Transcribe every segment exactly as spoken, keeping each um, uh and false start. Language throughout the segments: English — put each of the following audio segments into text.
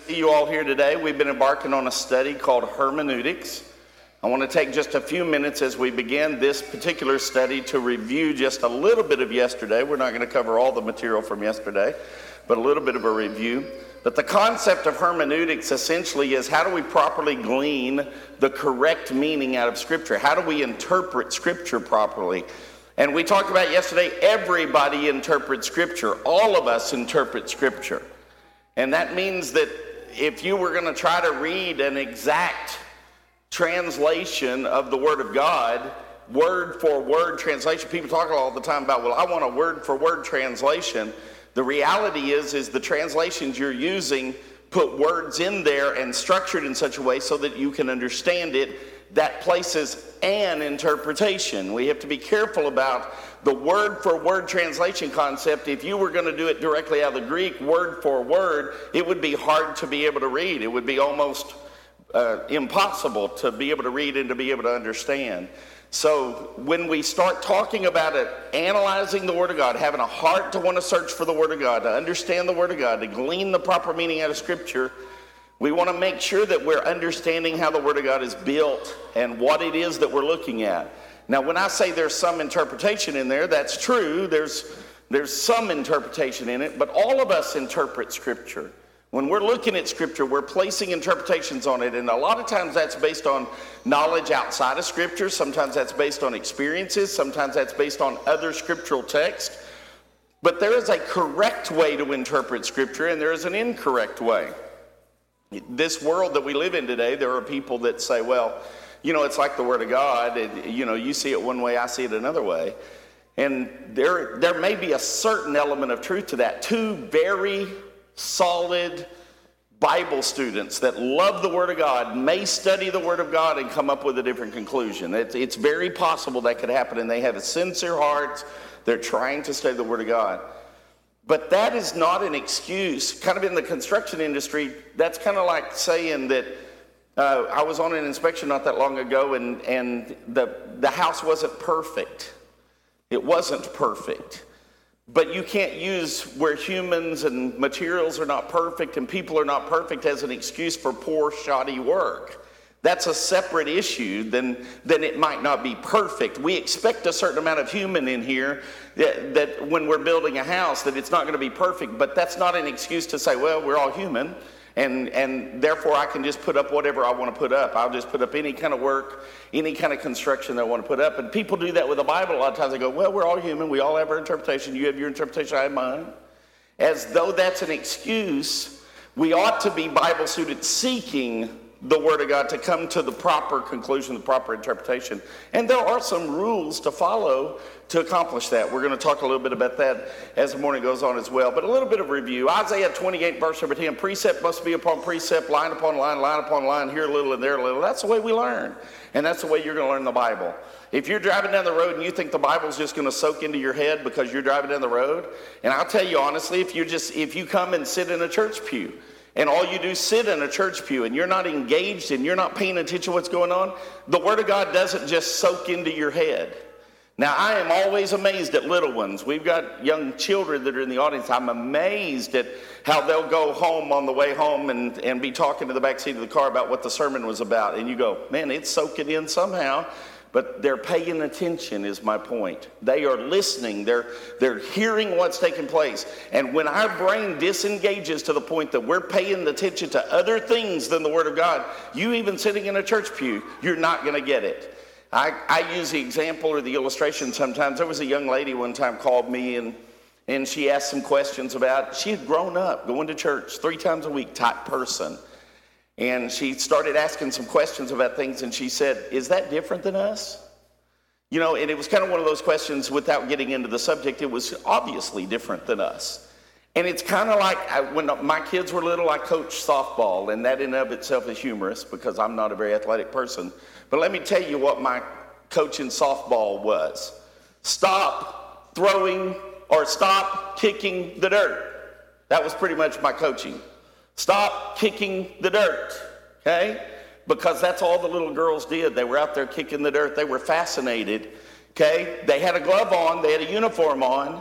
See you all here today. We've been embarking on a study called hermeneutics. I want to take just a few minutes as we begin this particular study to review just a little bit of yesterday. We're not going to cover all the material from yesterday, but a little bit of a review. But the concept of hermeneutics essentially is, how do we properly glean the correct meaning out of Scripture? How do we interpret Scripture properly? And we talked about yesterday, everybody interprets Scripture. All of us interpret Scripture. And that means that if you were going to try to read an exact translation of the Word of God, word for word translation, people talk all the time about, well, I want a word for word translation. The reality is, is the translations you're using put words in there and structured in such a way so that you can understand it. That places an interpretation. We have to be careful about the word for word translation concept. If you were going to do it directly out of the Greek, word for word, it would be hard to be able to read. It would be almost uh, impossible to be able to read and to be able to understand. So when we start talking about it, analyzing the Word of God, having a heart to want to search for the Word of God, to understand the Word of God, to glean the proper meaning out of Scripture, we want to make sure that we're understanding how the Word of God is built and what it is that we're looking at. Now, when I say there's some interpretation in there, that's true. There's, there's some interpretation in it, but all of us interpret Scripture. When we're looking at Scripture, we're placing interpretations on it, and a lot of times that's based on knowledge outside of Scripture. Sometimes that's based on experiences. Sometimes that's based on other scriptural texts. But there is a correct way to interpret Scripture, and there is an incorrect way. This world that we live in today, there are people that say, well, you know, it's like the Word of God. It, you know, you see it one way, I see it another way. And there, there may be a certain element of truth to that. Two very solid Bible students that love the Word of God may study the Word of God and come up with a different conclusion. It's, it's very possible that could happen, and they have a sincere heart. They're trying to study the Word of God. But that is not an excuse. Kind of in the construction industry, that's kind of like saying that uh, I was on an inspection not that long ago, and, and the, the house wasn't perfect. It wasn't perfect. But you can't use where humans and materials are not perfect and people are not perfect as an excuse for poor, shoddy work. That's a separate issue than, than it might not be perfect. We expect a certain amount of human in here that, that when we're building a house, that it's not going to be perfect, but that's not an excuse to say, well, we're all human, and, and therefore I can just put up whatever I want to put up. I'll just put up any kind of work, any kind of construction that I want to put up. And people do that with the Bible a lot of times. They go, well, we're all human. We all have our interpretation. You have your interpretation, I have mine. As though that's an excuse, we ought to be Bible students seeking the Word of God to come to the proper conclusion, the proper interpretation. And there are some rules to follow to accomplish that. We're going to talk a little bit about that as the morning goes on as well. But a little bit of review. Isaiah twenty-eight, verse number ten, precept must be upon precept, line upon line, line upon line, here a little and there a little. That's the way we learn. And that's the way you're going to learn the Bible. If you're driving down the road and you think the Bible's just going to soak into your head because you're driving down the road, and I'll tell you honestly, if you just if you come and sit in a church pew, and all you do is sit in a church pew and you're not engaged and you're not paying attention to what's going on, the Word of God doesn't just soak into your head. Now, I am always amazed at little ones. We've got young children that are in the audience. I'm amazed at how they'll go home on the way home and, and be talking to the back seat of the car about what the sermon was about. And you go, man, it's soaking in somehow. But they're paying attention is my point. They are listening. They're, they're hearing what's taking place. And when our brain disengages to the point that we're paying attention to other things than the Word of God, you even sitting in a church pew, you're not going to get it. I, I use the example or the illustration sometimes. There was a young lady one time called me, and, and she asked some questions about, she had grown up going to church three times a week type person. And she started asking some questions about things, and she said, is that different than us? You know, and it was kind of one of those questions without getting into the subject. It was obviously different than us. And it's kind of like I, when my kids were little, I coached softball, and that in and of itself is humorous because I'm not a very athletic person. But let me tell you what my coaching softball was. Stop throwing or stop kicking the dirt. That was pretty much my coaching. Stop kicking the dirt, okay? Because that's all the little girls did. They were out there kicking the dirt. They were fascinated, okay? They had a glove on. They had a uniform on.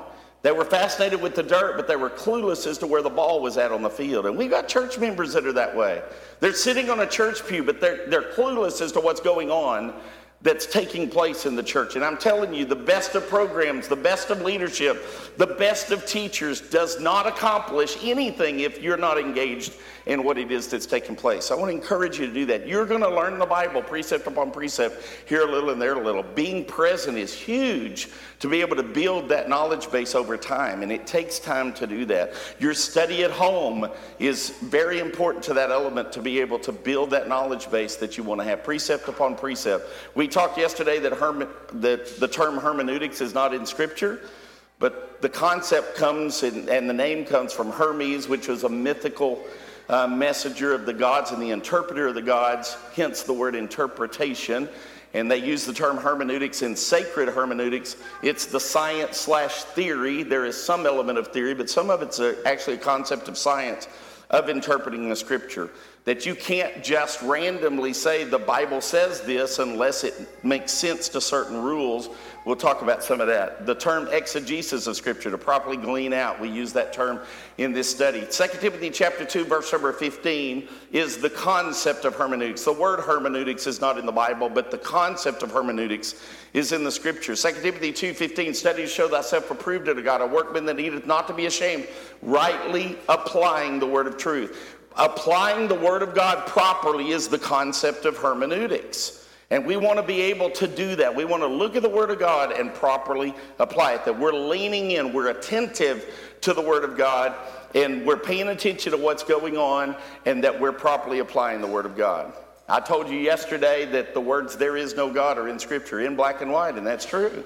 They were fascinated with the dirt, but they were clueless as to where the ball was at on the field. And we've got church members that are that way. They're sitting on a church pew, but they're, they're clueless as to what's going on that's taking place in the church. And I'm telling you, the best of programs, the best of leadership, the best of teachers does not accomplish anything if you're not engaged in what it is that's taking place. I want to encourage you to do that. You're going to learn the Bible precept upon precept, here a little and there a little. Being present is huge to be able to build that knowledge base over time, and it takes time to do that. Your study at home is very important to that element to be able to build that knowledge base that you want to have, precept upon precept. We talked yesterday that, herme- that the term hermeneutics is not in Scripture, but the concept comes in, and the name comes from Hermes, which was a mythical uh, messenger of the gods and the interpreter of the gods, hence the word interpretation. And they use the term hermeneutics in sacred hermeneutics. It's the science slash theory. There is some element of theory, but some of it's a, actually a concept of science, of interpreting the Scripture. That you can't just randomly say the Bible says this unless it makes sense to certain rules. We'll talk about some of that. The term exegesis of Scripture, to properly glean out, we use that term in this study. Second Timothy chapter two, verse number fifteen is the concept of hermeneutics. The word hermeneutics is not in the Bible, but the concept of hermeneutics is in the Scripture. Second Timothy two fifteen, studies show thyself approved unto God, a workman that needeth not to be ashamed, rightly applying the word of truth. Applying the Word of God properly is the concept of hermeneutics. And we want to be able to do that. We want to look at the Word of God and properly apply it. That we're leaning in, we're attentive to the Word of God, and we're paying attention to what's going on, and that we're properly applying the Word of God. I told you yesterday that the words "there is no God" are in Scripture, in black and white, and that's true.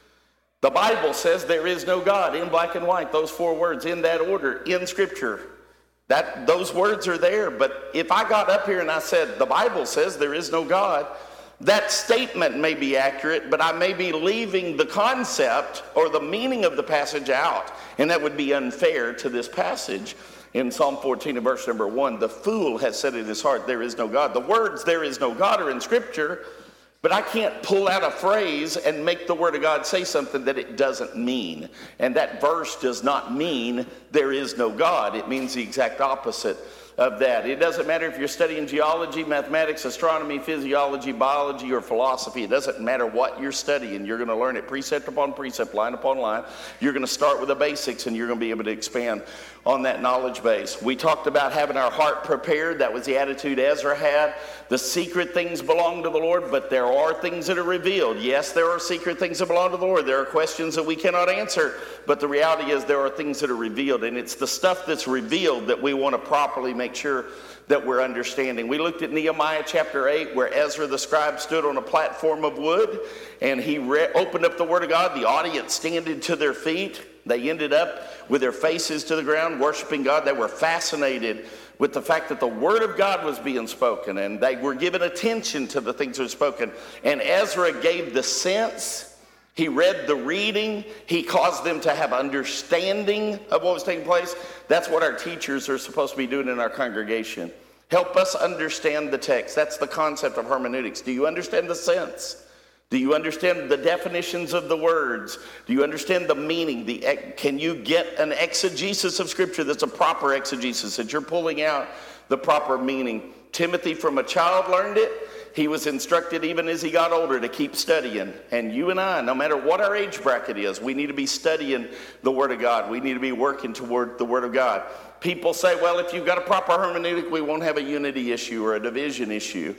The Bible says there is no God, in black and white, those four words in that order, in Scripture. That, those words are there, but if I got up here and I said, the Bible says there is no God, that statement may be accurate, but I may be leaving the concept or the meaning of the passage out, and that would be unfair to this passage. In Psalm fourteen and verse number one, the fool has said in his heart, there is no God. The words, there is no God, are in Scripture, but I can't pull out a phrase and make the Word of God say something that it doesn't mean. And that verse does not mean there is no God. It means the exact opposite of that. It doesn't matter if you're studying geology, mathematics, astronomy, physiology, biology, or philosophy. It doesn't matter what you're studying. You're going to learn it precept upon precept, line upon line. You're going to start with the basics, and you're going to be able to expand on that knowledge base. We talked about having our heart prepared. That was the attitude Ezra had. The secret things belong to the Lord, but there are things that are revealed. Yes, there are secret things that belong to the Lord. There are questions that we cannot answer, but the reality is there are things that are revealed, and it's the stuff that's revealed that we want to properly make sure that we're understanding. We looked at Nehemiah chapter eight, where Ezra the scribe stood on a platform of wood, and he re- opened up the Word of God. The audience standing to their feet. They ended up with their faces to the ground, worshiping God. They were fascinated with the fact that the Word of God was being spoken, and they were giving attention to the things that were spoken. And Ezra gave the sense. He read the reading. He caused them to have understanding of what was taking place. That's what our teachers are supposed to be doing in our congregation. Help us understand the text. That's the concept of hermeneutics. Do you understand the sense? Do you understand the definitions of the words? Do you understand the meaning? The, can you get an exegesis of Scripture that's a proper exegesis, that you're pulling out the proper meaning? Timothy from a child learned it. He was instructed even as he got older to keep studying. And you and I, no matter what our age bracket is, we need to be studying the Word of God. We need to be working toward the Word of God. People say, well, if you've got a proper hermeneutic, we won't have a unity issue or a division issue.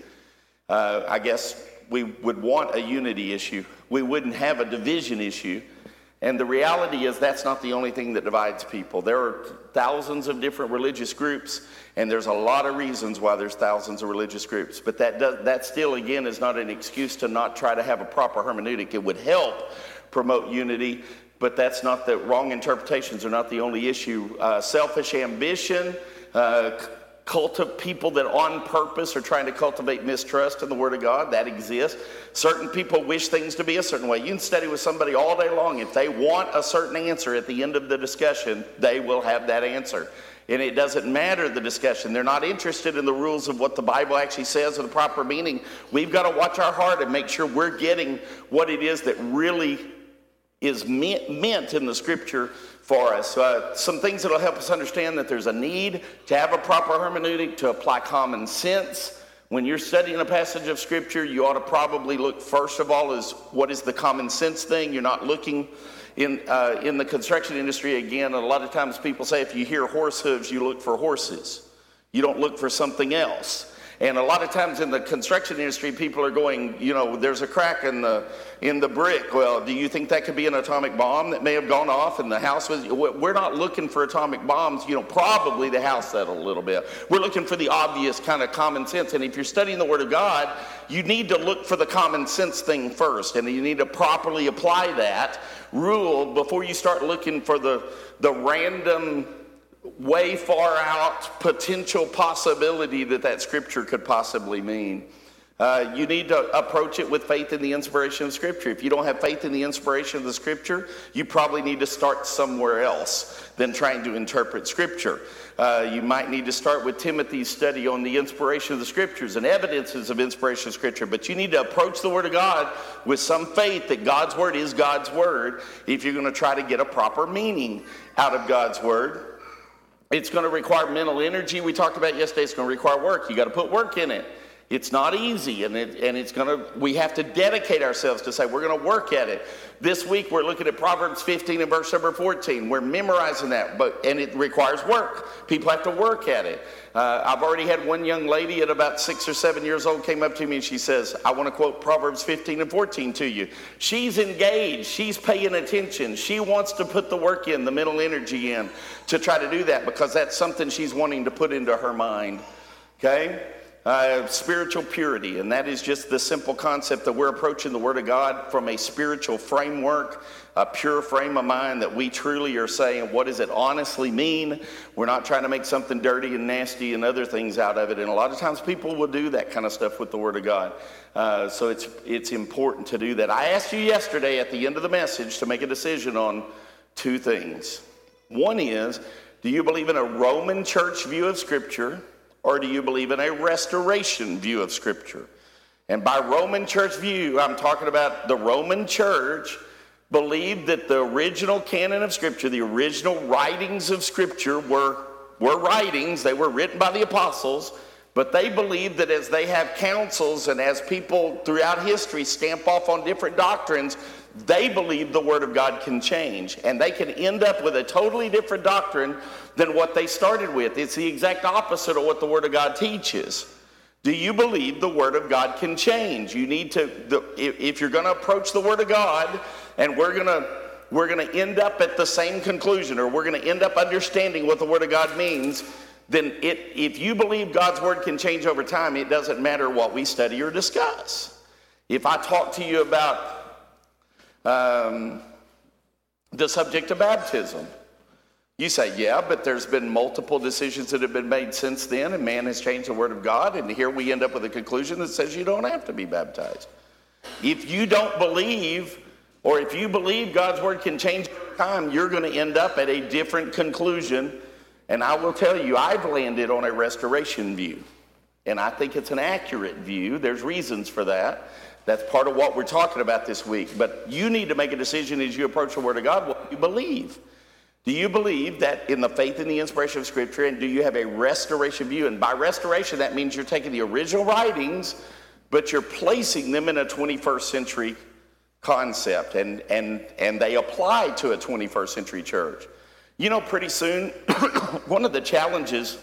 Uh, I guess we would want a unity issue. We wouldn't have a division issue. And the reality is that's not the only thing that divides people. There are thousands of different religious groups, and there's a lot of reasons why there's thousands of religious groups. But that does, that still, again, is not an excuse to not try to have a proper hermeneutic. It would help promote unity, but that's not the wrong interpretations are not the only issue. Uh, selfish ambition, uh, cult of people that on purpose are trying to cultivate mistrust in the Word of God, that exists. Certain people wish things to be a certain way. You can study with somebody all day long. If they want a certain answer at the end of the discussion, they will have that answer. And it doesn't matter the discussion. They're not interested in the rules of what the Bible actually says or the proper meaning. We've got to watch our heart and make sure we're getting what it is that really is meant, meant in the scripture for us. Uh, some things that will help us understand that there's a need to have a proper hermeneutic, to apply common sense. When you're studying a passage of scripture, you ought to probably look first of all is what is the common sense thing. You're not looking in uh, in the construction industry, again, a lot of times people say if you hear horse hooves, you look for horses. You don't look for something else. And a lot of times in the construction industry, people are going, you know, there's a crack in the in the brick. Well, do you think that could be an atomic bomb that may have gone off and the house was? We're not looking for atomic bombs. You know, probably the house settled a little bit. We're looking for the obvious kind of common sense. And if you're studying the Word of God, you need to look for the common sense thing first, and you need to properly apply that rule before you start looking for the the random, way far out potential possibility that that scripture could possibly mean. Uh, you need to approach it with faith in the inspiration of scripture. If you don't have faith in the inspiration of the scripture, you probably need to start somewhere else than trying to interpret scripture. Uh, you might need to start with Timothy's study on the inspiration of the scriptures and evidences of inspiration of scripture. But you need to approach the Word of God with some faith that God's Word is God's Word if you're going to try to get a proper meaning out of God's Word. It's going to require mental energy. We talked about yesterday. It's going to require work. You got to put work in it. It's not easy, and it, and it's going to. We have to dedicate ourselves to say we're going to work at it. This week we're looking at Proverbs fifteen and verse number fourteen. We're memorizing that, but and it requires work. People have to work at it. Uh, I've already had one young lady at about six or seven years old came up to me and she says, "I want to quote Proverbs fifteen and fourteen to you." She's engaged. She's paying attention. She wants to put the work in, the mental energy in, to try to do that because that's something she's wanting to put into her mind. Okay. Uh, spiritual purity, and that is just the simple concept that we're approaching the Word of God from a spiritual framework, a pure frame of mind that we truly are saying, what does it honestly mean? We're not trying to make something dirty and nasty and other things out of it, and a lot of times people will do that kind of stuff with the Word of God. Uh, so it's it's important to do that. I asked you yesterday at the end of the message to make a decision on two things. One is, do you believe in a Roman church view of Scripture, or do you believe in a restoration view of Scripture? And by Roman church view, I'm talking about the Roman church believed that the original canon of Scripture, the original writings of Scripture were, were writings. They were written by the apostles, but they believed that as they have councils and as people throughout history stamp off on different doctrines, they believe the Word of God can change, and they can end up with a totally different doctrine than what they started with. It's the exact opposite of what the Word of God teaches. Do you believe the Word of God can change? You need to, the, if, if you're going to approach the Word of God, and we're going to we're going to end up at the same conclusion, or we're going to end up understanding what the Word of God means, then it, if you believe God's Word can change over time, it doesn't matter what we study or discuss. If I talk to you about Um, the subject of baptism, you say, yeah, but there's been multiple decisions that have been made since then, and man has changed the Word of God, and here we end up with a conclusion that says you don't have to be baptized. If you don't believe, or if you believe God's Word can change over time, you're going to end up at a different conclusion, and I will tell you, I've landed on a restoration view, and I think it's an accurate view. There's reasons for that. That's part of what we're talking about this week. But you need to make a decision as you approach the Word of God, what you believe. Do you believe that in the faith and the inspiration of Scripture, and do you have a restoration view? And by restoration, that means you're taking the original writings, but you're placing them in a twenty-first century concept, and, and, and they apply to a twenty-first century church. You know, pretty soon, one of the challenges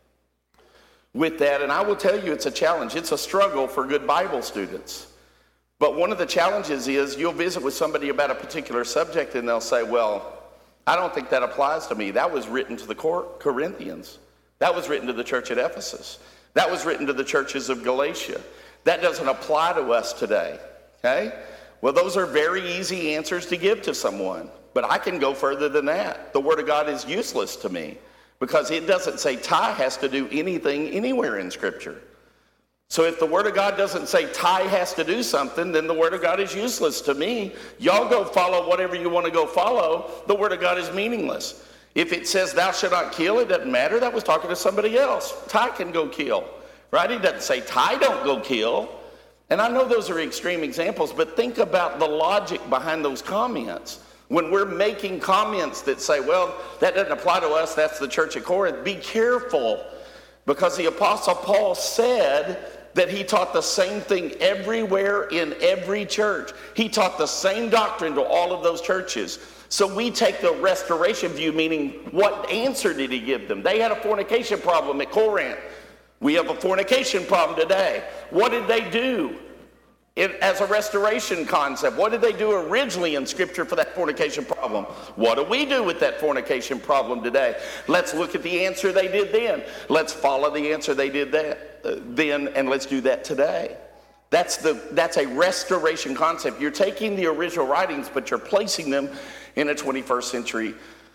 with that, and I will tell you it's a challenge, it's a struggle for good Bible students. But one of the challenges is you'll visit with somebody about a particular subject and they'll say, well, I don't think that applies to me. That was written to the Corinthians. That was written to the church at Ephesus. That was written to the churches of Galatia. That doesn't apply to us today, okay? Well, those are very easy answers to give to someone, but I can go further than that. The Word of God is useless to me because it doesn't say tie has to do anything anywhere in Scripture. So if the Word of God doesn't say tie has to do something, then the Word of God is useless to me. Y'all go follow whatever you want to go follow. The Word of God is meaningless. If it says thou shalt not kill, it doesn't matter. That was talking to somebody else. Tie can go kill, right? It doesn't say tie don't go kill. And I know those are extreme examples, but think about the logic behind those comments. When we're making comments that say, well, that doesn't apply to us, that's the church at Corinth, be careful, because the Apostle Paul said that he taught the same thing everywhere in every church. He taught the same doctrine to all of those churches. So we take the restoration view, meaning what answer did he give them? They had a fornication problem at Corinth. We have a fornication problem today. What did they do it, as a restoration concept? What did they do originally in Scripture for that fornication problem? What do we do with that fornication problem today? Let's look at the answer they did then. Let's follow the answer they did that, uh, then, and let's do that today. That's, the, that's a restoration concept. You're taking the original writings, but you're placing them in a twenty-first century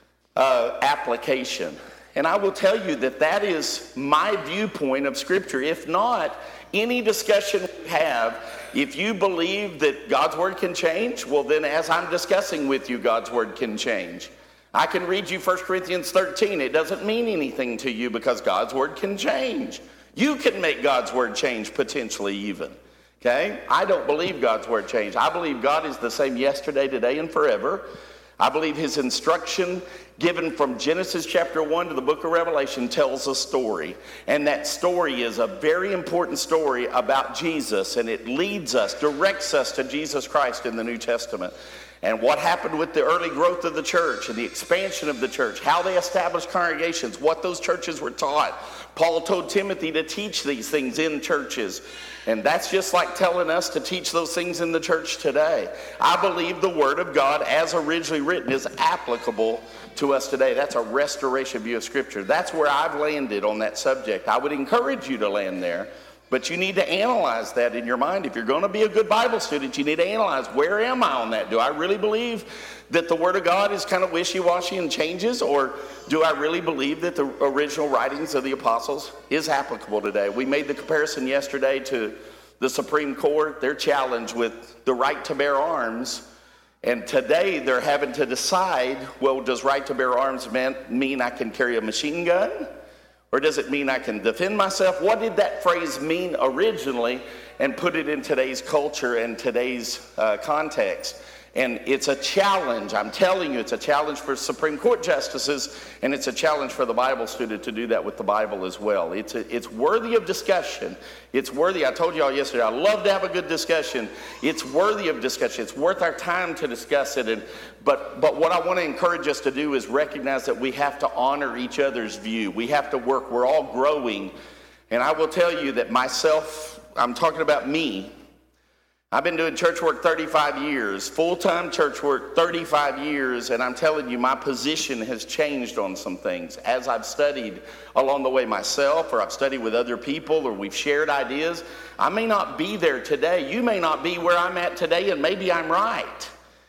uh, application. And I will tell you that that is my viewpoint of Scripture. If not, any discussion we have, if you believe that God's Word can change, well then as I'm discussing with you, God's Word can change. I can read you First Corinthians thirteen. It doesn't mean anything to you because God's Word can change. You can make God's Word change potentially even. Okay? I don't believe God's Word changed. I believe God is the same yesterday, today, and forever. I believe his instruction given from Genesis chapter one to the book of Revelation tells a story. And that story is a very important story about Jesus, and it leads us, directs us to Jesus Christ in the New Testament. And what happened with the early growth of the church and the expansion of the church, how they established congregations, what those churches were taught. Paul told Timothy to teach these things in churches. And that's just like telling us to teach those things in the church today. I believe the Word of God, as originally written, is applicable to us today. That's a restoration view of Scripture. That's where I've landed on that subject. I would encourage you to land there. But you need to analyze that in your mind. If you're going to be a good Bible student, you need to analyze, where am I on that? Do I really believe that the Word of God is kind of wishy-washy and changes? Or do I really believe that the original writings of the apostles is applicable today? We made the comparison yesterday to the Supreme Court, their challenge with the right to bear arms. And today they're having to decide, well, does right to bear arms mean I can carry a machine gun? Or does it mean I can defend myself? What did that phrase mean originally, and put it in today's culture and today's uh, context? And it's a challenge. I'm telling you, it's a challenge for Supreme Court justices, and it's a challenge for the Bible student to do that with the Bible as well. It's, a, it's worthy of discussion. It's worthy. I told you all yesterday, I love to have a good discussion. It's worthy of discussion. It's worth our time to discuss it. And, but, but what I want to encourage us to do is recognize that we have to honor each other's view. We have to work. We're all growing. And I will tell you that myself, I'm talking about me, I've been doing church work thirty-five years, full-time church work thirty-five years, and I'm telling you, my position has changed on some things as I've studied along the way myself, or I've studied with other people, or we've shared ideas. I may not be there today. You may not be where I'm at today, and maybe I'm right.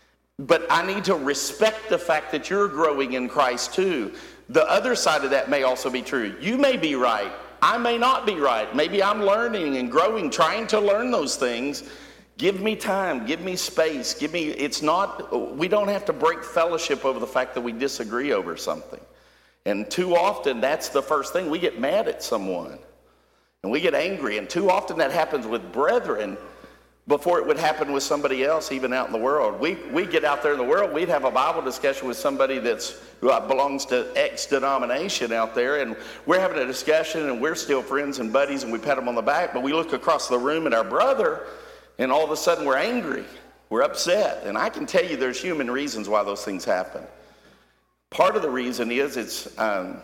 But I need to respect the fact that you're growing in Christ too. The other side of that may also be true. You may be right. I may not be right. Maybe I'm learning and growing, trying to learn those things. Give me time, give me space, give me, it's not, we don't have to break fellowship over the fact that we disagree over something. And too often, that's the first thing. We get mad at someone, and we get angry, and too often that happens with brethren before it would happen with somebody else, even out in the world. We we get out there in the world, we'd have a Bible discussion with somebody that's who belongs to X denomination out there, and we're having a discussion, and we're still friends and buddies, and we pat them on the back, but we look across the room at our brother, and all of a sudden we're angry, we're upset. And I can tell you there's human reasons why those things happen. Part of the reason is it's, um,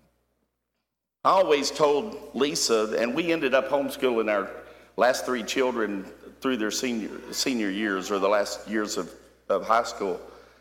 I always told Lisa, and we ended up homeschooling our last three children through their senior senior years, or the last years of, of high school.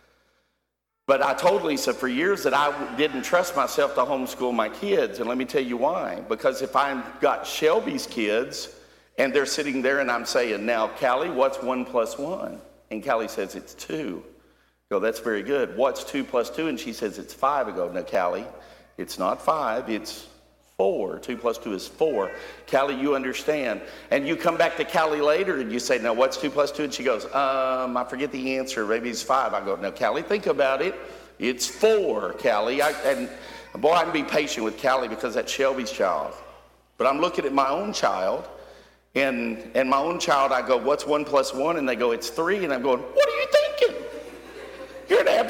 But I told Lisa for years that I didn't trust myself to homeschool my kids. And let me tell you why. Because if I got Shelby's kids, and they're sitting there, and I'm saying, now, Callie, what's one plus one? And Callie says, it's two. I go, that's very good. What's two plus two? And she says, it's five. I go, no, Callie, it's not five, it's four. Two plus two is four. Callie, you understand. And you come back to Callie later, and you say, now, what's two plus two? And she goes, um, I forget the answer. Maybe it's five. I go, no, Callie, think about it. It's four, Callie. I, and, boy, I can be patient with Callie because that's Shelby's child. But I'm looking at my own child, And and my own child, I go, what's one plus one? And they go, it's three. And I'm going, what are you thinking? You're an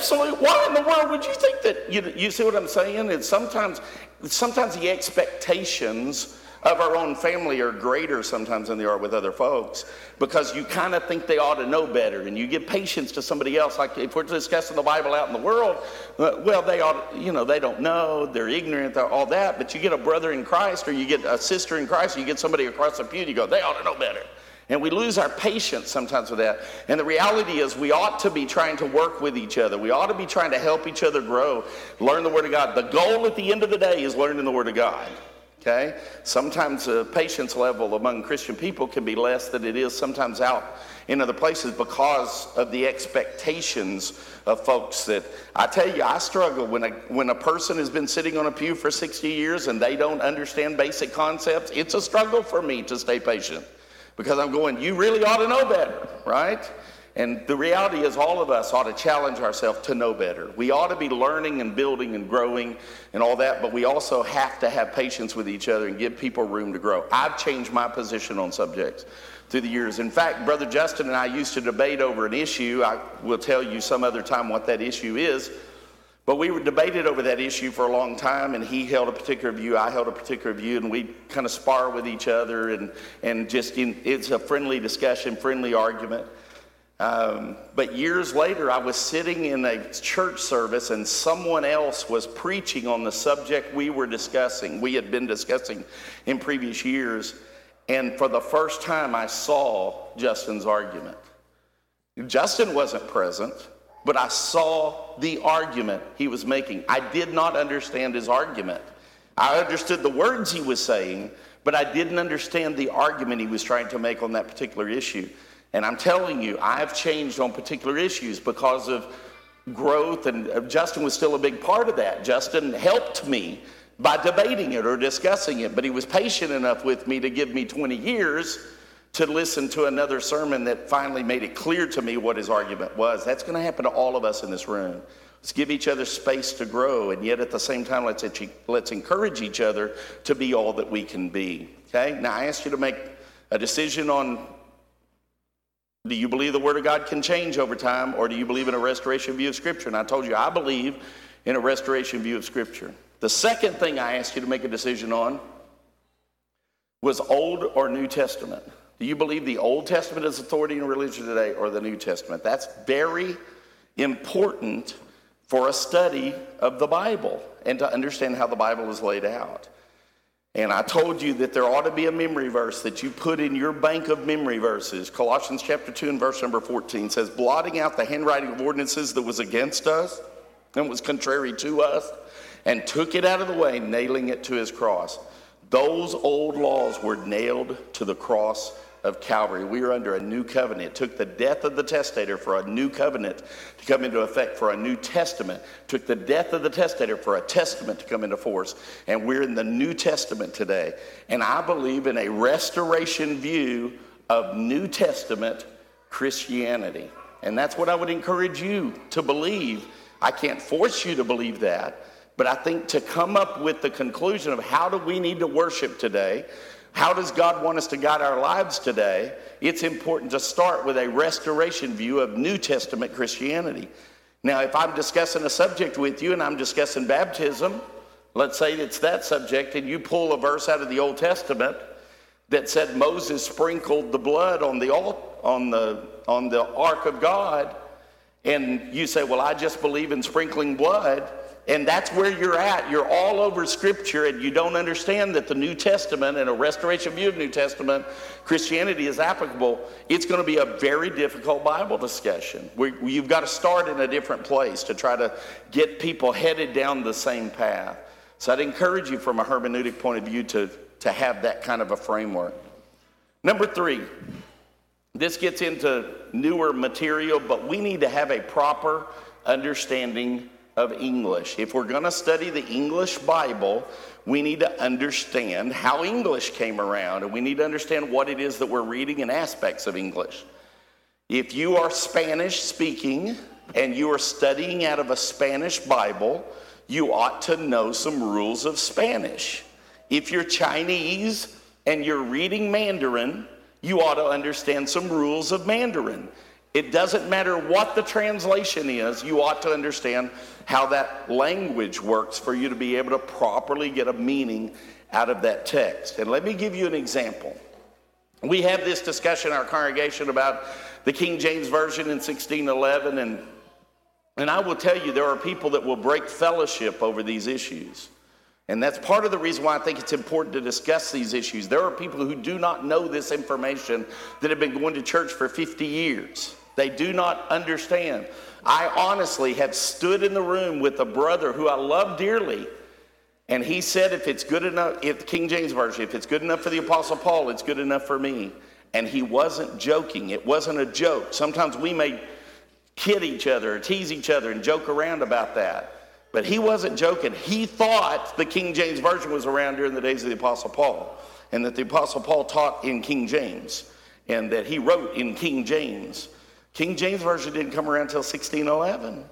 absolutely. Why in the world would you think that? You, you see what I'm saying? It's sometimes, sometimes the expectations of our own family are greater sometimes than they are with other folks, because you kind of think they ought to know better, and you give patience to somebody else. Like if we're discussing the Bible out in the world, uh, well, they ought, you know, they don't know, they're ignorant, they're all that. But you get a brother in Christ, or you get a sister in Christ, or you get somebody across the pew, you go, they ought to know better. And we lose our patience sometimes with that. And the reality is we ought to be trying to work with each other. We ought to be trying to help each other grow, learn the Word of God. The goal at the end of the day is learning the Word of God. Okay? Sometimes the patience level among Christian people can be less than it is sometimes out in other places because of the expectations of folks that, I tell you, I struggle when a, when a person has been sitting on a pew for sixty years and they don't understand basic concepts. It's a struggle for me to stay patient because I'm going, you really ought to know better, right? And the reality is all of us ought to challenge ourselves to know better. We ought to be learning and building and growing and all that, but we also have to have patience with each other and give people room to grow. I've changed my position on subjects through the years. In fact, Brother Justin and I used to debate over an issue. I will tell you some other time what that issue is. But we were debated over that issue for a long time, and he held a particular view, I held a particular view, and we kind of spar with each other, and, and just in, it's a friendly discussion, friendly argument. Um, but years later, I was sitting in a church service and someone else was preaching on the subject we were discussing, we had been discussing in previous years. And for the first time, I saw Justin's argument. Justin wasn't present, but I saw the argument he was making. I did not understand his argument. I understood the words he was saying, but I didn't understand the argument he was trying to make on that particular issue. And I'm telling you, I've changed on particular issues because of growth, and Justin was still a big part of that. Justin helped me by debating it or discussing it, but he was patient enough with me to give me twenty years to listen to another sermon that finally made it clear to me what his argument was. That's going to happen to all of us in this room. Let's give each other space to grow, and yet at the same time, let's, let's encourage each other to be all that we can be. Okay? Now, I asked you to make a decision on, do you believe the Word of God can change over time, or do you believe in a restoration view of Scripture? And I told you I believe in a restoration view of Scripture. The second thing I asked you to make a decision on was Old or New Testament. Do you believe the Old Testament is authority in religion today, or the New Testament? That's very important for a study of the Bible and to understand how the Bible is laid out. And I told you that there ought to be a memory verse that you put in your bank of memory verses. Colossians chapter two and verse number fourteen says, blotting out the handwriting of ordinances that was against us and was contrary to us, and took it out of the way, nailing it to his cross. Those old laws were nailed to the cross of Calvary. We are under a new covenant. It took the death of the testator for a new covenant to come into effect, for a new testament. It took the death of the testator for a testament to come into force. And we're in the New Testament today. And I believe in a restoration view of New Testament Christianity. And that's what I would encourage you to believe. I can't force you to believe that, but I think to come up with the conclusion of how do we need to worship today, how does God want us to guide our lives today, it's important to start with a restoration view of New Testament Christianity. Now, if I'm discussing a subject with you and I'm discussing baptism, let's say it's that subject, and you pull a verse out of the Old Testament that said Moses sprinkled the blood on the on the on the ark of God, and you say, well, I just believe in sprinkling blood, and that's where you're at. You're all over Scripture, and you don't understand that the New Testament and a restoration view of New Testament Christianity is applicable. It's going to be a very difficult Bible discussion. We, you've got to start in a different place to try to get people headed down the same path. So I'd encourage you from a hermeneutic point of view to, to have that kind of a framework. Number three, this gets into newer material, but we need to have a proper understanding of English. If we're going to study the English Bible, we need to understand how English came around, and we need to understand what it is that we're reading and aspects of English. If you are Spanish speaking and you are studying out of a Spanish Bible, you ought to know some rules of Spanish. If you're Chinese and you're reading Mandarin, you ought to understand some rules of Mandarin. It doesn't matter what the translation is, you ought to understand how that language works for you to be able to properly get a meaning out of that text. And let me give you an example. We have this discussion in our congregation about the King James Version in sixteen eleven, and, and I will tell you there are people that will break fellowship over these issues. And that's part of the reason why I think it's important to discuss these issues. There are people who do not know this information that have been going to church for fifty years. They do not understand. I honestly have stood in the room with a brother who I love dearly, and he said, if it's good enough, if the King James Version, if it's good enough for the Apostle Paul, it's good enough for me. And he wasn't joking. It wasn't a joke. Sometimes we may kid each other or tease each other and joke around about that. But he wasn't joking. He thought the King James Version was around during the days of the Apostle Paul, and that the Apostle Paul taught in King James, and that he wrote in King James. King James Version didn't come around until sixteen eleven.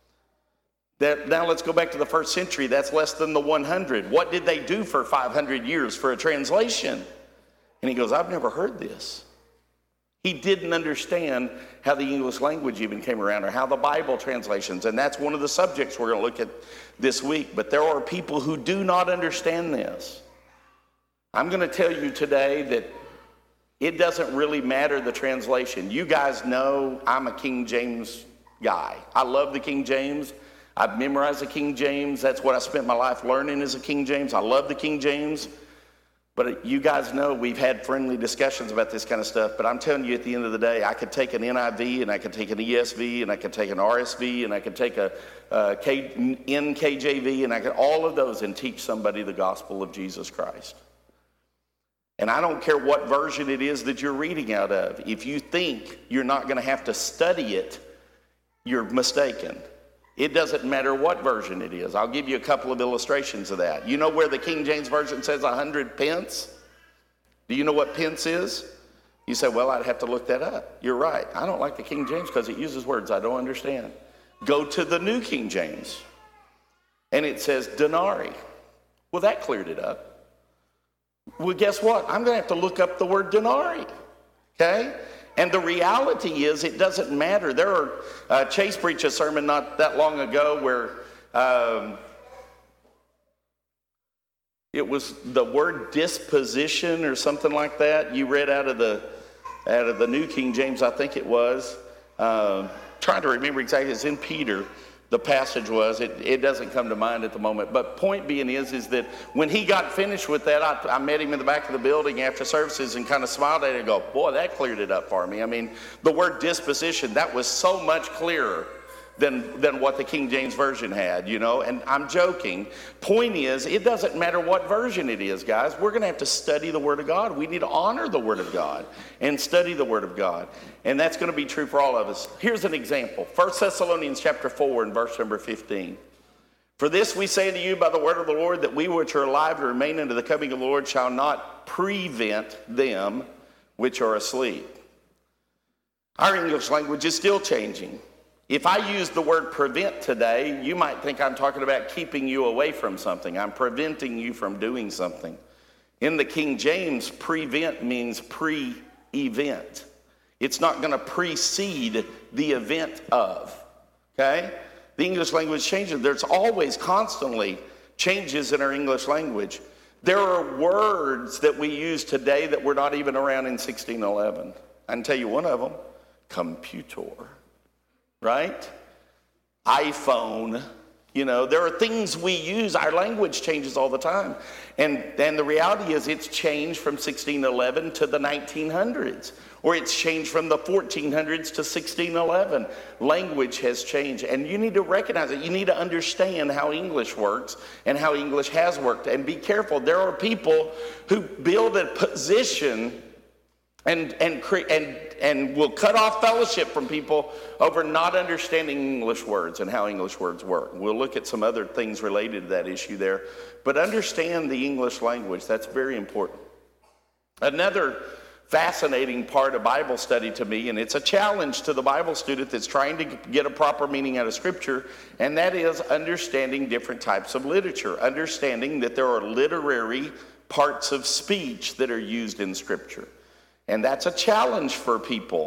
That, now let's go back to the first century. That's less than the one hundred. What did they do for five hundred years for a translation? And he goes, I've never heard this. He didn't understand how the English language even came around, or how the Bible translations, and that's one of the subjects we're going to look at this week. But there are people who do not understand this. I'm going to tell you today that it doesn't really matter the translation. You guys know I'm a King James guy. I love the King James. I've memorized the King James. That's what I spent my life learning, is the King James. I love the King James. But you guys know we've had friendly discussions about this kind of stuff. But I'm telling you, at the end of the day, I could take an N I V, and I could take an E S V, and I could take an R S V, and I could take a, a K, N K J V, and I could all of those and teach somebody the gospel of Jesus Christ. And I don't care what version it is that you're reading out of. If you think you're not going to have to study it, you're mistaken. It doesn't matter what version it is. I'll give you a couple of illustrations of that. You know where the King James Version says one hundred pence? Do you know what pence is? You say, well, I'd have to look that up. You're right. I don't like the King James because it uses words I don't understand. Go to the New King James, and it says denarii. Well, that cleared it up. Well, guess what? I'm going to have to look up the word denarii, okay? And the reality is, it doesn't matter. There are, uh, Chase preached a sermon not that long ago where um, it was the word disposition or something like that. You read out of the out of the New King James, I think it was. Uh, trying to remember exactly. It's in Peter. The passage was, it, it doesn't come to mind at the moment. But point being is, is that when he got finished with that, I, I met him in the back of the building after services and kind of smiled at it and go, boy, that cleared it up for me. I mean, the word disposition, that was so much clearer than, than what the King James Version had, you know. And I'm joking. Point is, it doesn't matter what version it is, guys. We're going to have to study the Word of God. We need to honor the Word of God and study the Word of God. And that's going to be true for all of us. Here's an example. First Thessalonians chapter four and verse number fifteen. For this we say to you by the word of the Lord, that we which are alive and remain unto the coming of the Lord shall not prevent them which are asleep. Our English language is still changing. If I use the word prevent today, you might think I'm talking about keeping you away from something. I'm preventing you from doing something. In the King James, prevent means pre-event. It's not going to precede the event of, okay? The English language changes. There's always constantly changes in our English language. There are words that we use today that were not even around in sixteen eleven. I can tell you one of them, computer. Right? iPhone. You know, there are things we use. Our language changes all the time. And, and the reality is, it's changed from sixteen eleven to the nineteen hundreds. Or it's changed from the fourteen hundreds to sixteen eleven. Language has changed. And you need to recognize it. You need to understand how English works and how English has worked. And be careful. There are people who build a position and and cre- and and will cut off fellowship from people over not understanding English words and how English words work. We'll look at some other things related to that issue there. But understand the English language. That's very important. Another fascinating part of Bible study to me, and it's a challenge to the Bible student that's trying to get a proper meaning out of Scripture, and that is understanding different types of literature. Understanding that there are literary parts of speech that are used in Scripture. And that's a challenge for people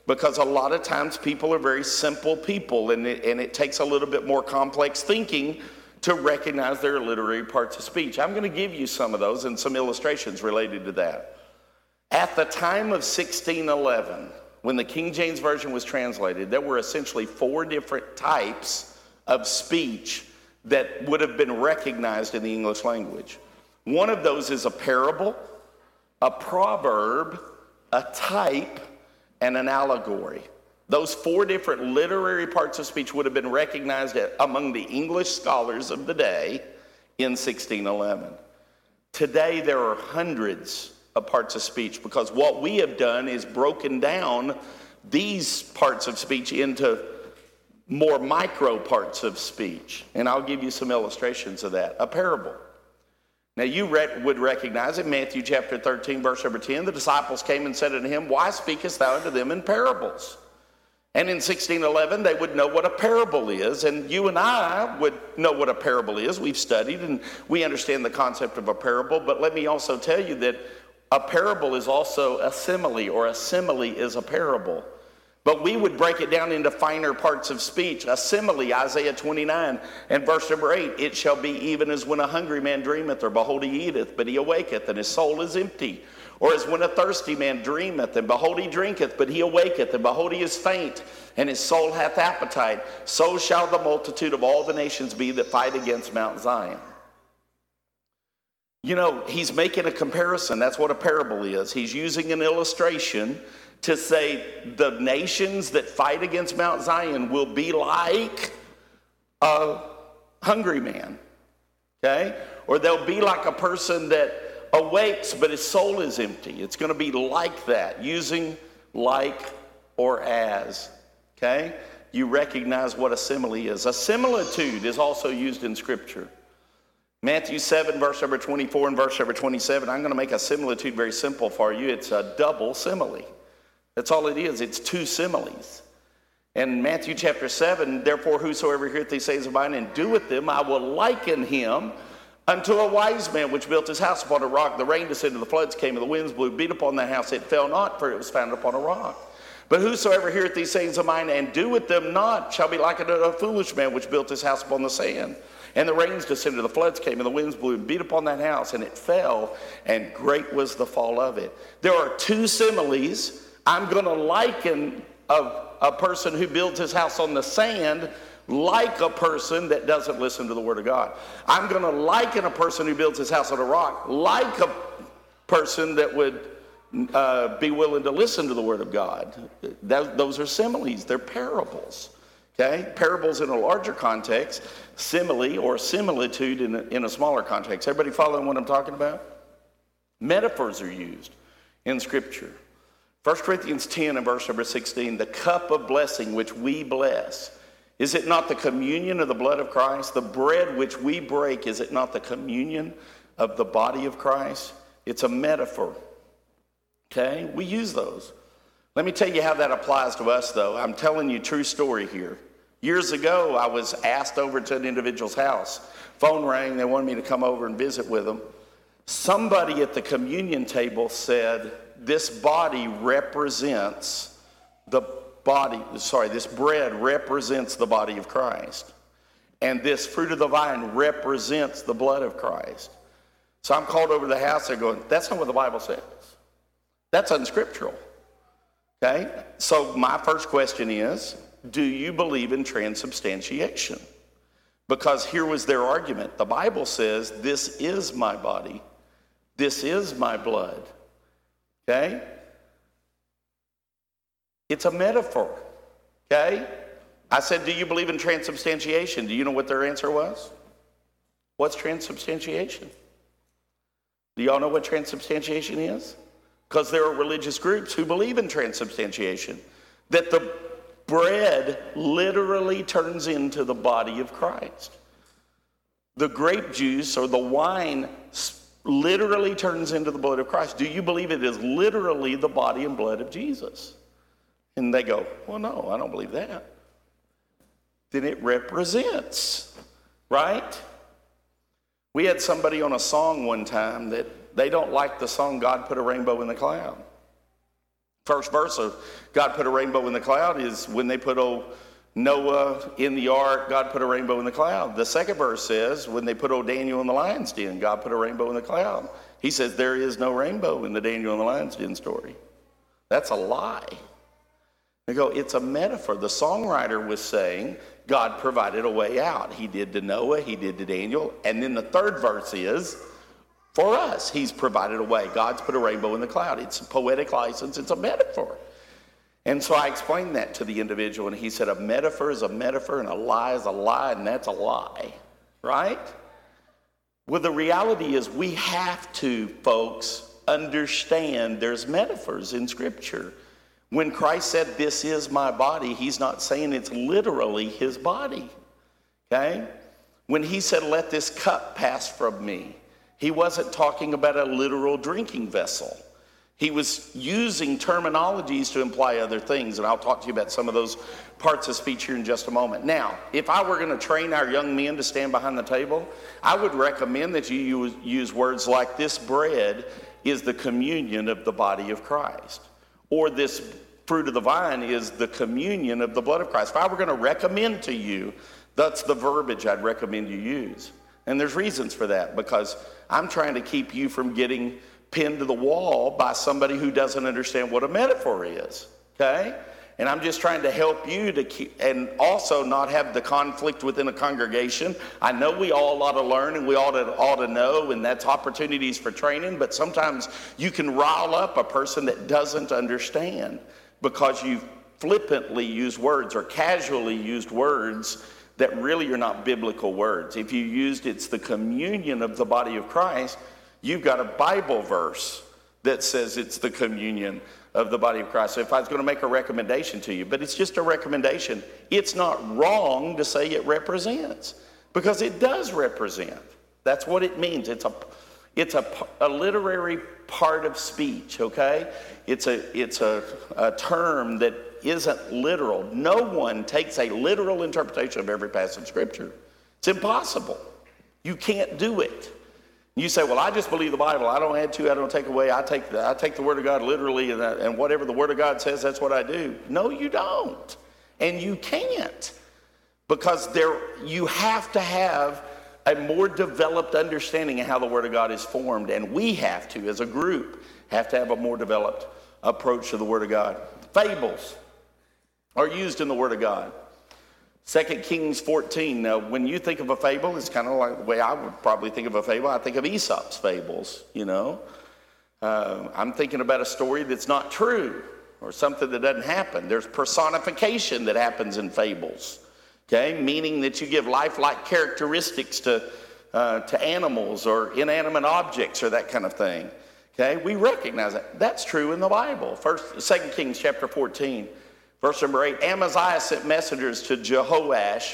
because a lot of times people are very simple people, and it, and it takes a little bit more complex thinking to recognize their literary parts of speech. I'm going to give you some of those and some illustrations related to that. At the time of sixteen eleven, when the King James Version was translated, there were essentially four different types of speech that would have been recognized in the English language. One of those is a parable, a proverb, a type, and an allegory. Those four different literary parts of speech would have been recognized among the English scholars of the day in sixteen eleven. Today, there are hundreds of parts of speech, because what we have done is broken down these parts of speech into more micro parts of speech. And I'll give you some illustrations of that. A parable. Now you re- would recognize in Matthew chapter thirteen, verse number ten, the disciples came and said unto him, why speakest thou unto them in parables? And in sixteen eleven, they would know what a parable is, and you and I would know what a parable is. We've studied and we understand the concept of a parable, but let me also tell you that a parable is also a simile, or a simile is a parable. But we would break it down into finer parts of speech. A simile, Isaiah twenty-nine and verse number eight, it shall be even as when a hungry man dreameth, or behold he eateth, but he awaketh, and his soul is empty. Or as when a thirsty man dreameth, and behold he drinketh, but he awaketh, and behold he is faint, and his soul hath appetite. So shall the multitude of all the nations be that fight against Mount Zion. You know, he's making a comparison. That's what a parable is. He's using an illustration to say the nations that fight against Mount Zion will be like a hungry man, okay? Or they'll be like a person that awakes but his soul is empty. It's going to be like that, using like or as, okay? You recognize what a simile is. A similitude is also used in Scripture. Matthew seven, verse number twenty-four and verse number twenty-seven, I'm going to make a similitude very simple for you. It's a double simile. That's all it is. It's two similes. And Matthew chapter seven, therefore whosoever heareth these sayings of mine and doeth them, I will liken him unto a wise man which built his house upon a rock. The rain descended, the floods came, and the winds blew, beat upon that house. It fell not, for it was founded upon a rock. But whosoever heareth these sayings of mine and doeth them not shall be likened unto a foolish man which built his house upon the sand. And the rains descended, the floods came, and the winds blew and beat upon that house, and it fell, and great was the fall of it. There are two similes. I'm going to liken a, a person who builds his house on the sand like a person that doesn't listen to the Word of God. I'm going to liken a person who builds his house on a rock like a person that would uh, be willing to listen to the Word of God. That, those are similes. They're parables. Okay? Parables in a larger context, simile or similitude in a, in a smaller context. Everybody following what I'm talking about? Metaphors are used in Scripture. First Corinthians ten and verse number sixteen, the cup of blessing which we bless, is it not the communion of the blood of Christ? The bread which we break, is it not the communion of the body of Christ? It's a metaphor. Okay? We use those. Let me tell you how that applies to us, though. I'm telling you a true story here. Years ago, I was asked over to an individual's house. Phone rang. They wanted me to come over and visit with them. Somebody at the communion table said, this body represents the body, sorry, this bread represents the body of Christ. And this fruit of the vine represents the blood of Christ. So I'm called over to the house. They're going, that's not what the Bible says. That's unscriptural. Okay? So my first question is, do you believe in transubstantiation? Because here was their argument. The Bible says, this is my body. This is my blood. Okay? It's a metaphor. Okay? I said, do you believe in transubstantiation? Do you know what their answer was? What's transubstantiation? Do y'all know what transubstantiation is? Because there are religious groups who believe in transubstantiation, that the bread literally turns into the body of Christ. The grape juice or the wine literally turns into the blood of Christ. Do you believe it is literally the body and blood of Jesus? And they go, well, no, I don't believe that. Then it represents, right? We had somebody on a song one time that they don't like the song, God Put a Rainbow in the Cloud. First verse of God put a rainbow in the cloud is when they put old Noah in the ark, God put a rainbow in the cloud. The second verse says when they put old Daniel in the lion's den, God put a rainbow in the cloud. He says there is no rainbow in the Daniel and the lion's den story. That's a lie. They go, it's a metaphor. The songwriter was saying God provided a way out. He did to Noah, he did to Daniel. And then the third verse is, for us, he's provided a way. God's put a rainbow in the cloud. It's a poetic license. It's a metaphor. And so I explained that to the individual, and he said, a metaphor is a metaphor, and a lie is a lie, and that's a lie, right? Well, the reality is we have to, folks, understand there's metaphors in Scripture. When Christ said, this is my body, he's not saying it's literally his body, okay? When he said, let this cup pass from me, he wasn't talking about a literal drinking vessel. He was using terminologies to imply other things, and I'll talk to you about some of those parts of speech here in just a moment. Now, if I were going to train our young men to stand behind the table, I would recommend that you use, use words like, this bread is the communion of the body of Christ, or this fruit of the vine is the communion of the blood of Christ. If I were going to recommend to you, that's the verbiage I'd recommend you use. And there's reasons for that, because I'm trying to keep you from getting pinned to the wall by somebody who doesn't understand what a metaphor is, okay? And I'm just trying to help you to keep, and also not have the conflict within a congregation. I know we all ought to learn and we ought to, ought to know, and that's opportunities for training, but sometimes you can rile up a person that doesn't understand because you flippantly use words or casually used words that really are not biblical words. If you used it's the communion of the body of Christ, you've got a Bible verse that says it's the communion of the body of Christ. So if I was going to make a recommendation to you, but it's just a recommendation, it's not wrong to say it represents, because it does represent. That's what it means. It's a it's a, a literary part of speech, okay? It's a it's a, a term that isn't literal. No one takes a literal interpretation of every passage of Scripture. It's impossible. You can't do it. You say, well, I just believe the Bible. I don't add to, I don't take away. I take the, I take the Word of God literally, and, I, and whatever the Word of God says, that's what I do. No, you don't. And you can't. Because there, you have to have a more developed understanding of how the Word of God is formed. And we have to, as a group, have to have a more developed approach to the Word of God. Fables are used in the Word of God. Second Kings fourteen. Now, when you think of a fable, it's kind of like the way I would probably think of a fable. I think of Aesop's fables, you know. Uh, I'm thinking about a story that's not true or something that doesn't happen. There's personification that happens in fables, okay, meaning that you give lifelike characteristics to, uh, to animals or inanimate objects or that kind of thing, okay. We recognize that. That's true in the Bible. First, Second Kings chapter fourteen. Verse number eight, Amaziah sent messengers to Jehoash,